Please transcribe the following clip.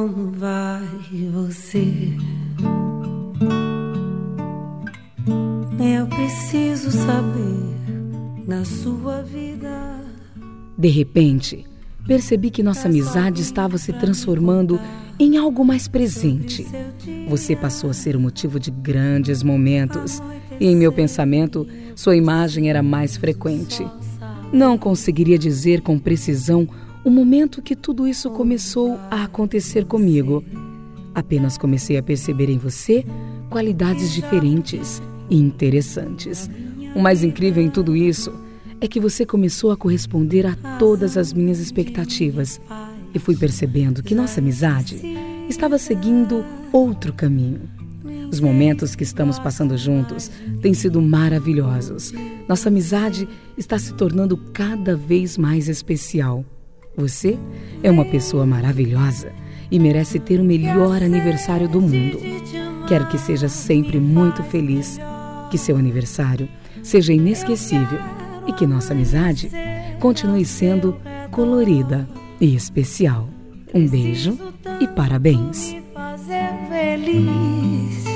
como vai você? Eu preciso saber da sua vida. De repente, percebi que nossa amizade estava se transformando em algo mais presente. Você passou a ser o motivo de grandes momentos e em meu pensamento, sua imagem era mais frequente. Não conseguiria dizer com precisão o momento que tudo isso começou a acontecer comigo. Apenas comecei a perceber em você qualidades diferentes e interessantes. O mais incrível em tudo isso é que você começou a corresponder a todas as minhas expectativas e fui percebendo que nossa amizade estava seguindo outro caminho. Os momentos que estamos passando juntos têm sido maravilhosos. Nossa amizade está se tornando cada vez mais especial. Você é uma pessoa maravilhosa e merece ter o melhor aniversário do mundo. Quero que seja sempre muito feliz, que seu aniversário seja inesquecível e que nossa amizade continue sendo colorida e especial. Um beijo e parabéns. Fazer feliz.